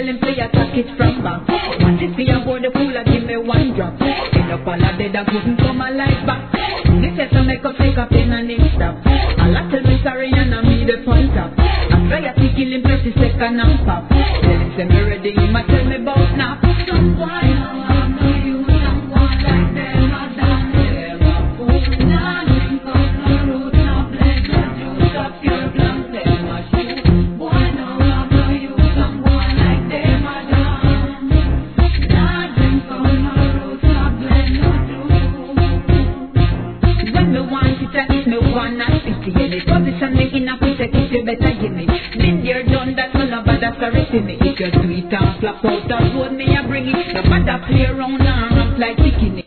tell him play attack it from back. Want this me aboard the cooler, give me one drop. End up all a dead and couldn't come alive back. This is to make up take a pen and it stop. Allah tell me sorry and I me the point up. I try to kill him 30 seconds and pop. Tell him say me ready, he might tell me about now. Someone I know you, someone like them I done them a fool. Nah drink up no root, no blend, no juice up your blank, them a shoot. Boy now I know you, someone like them I done. Nah drink up no root, no blend, no juice. When me want it, I need me one and 50 in it. Position me in a protect it, you better give me. Been there, done that, no love, that's sorry to me. If you're sweet and flap out, I'll hold me and bring it. No matter play around and rough like bikini.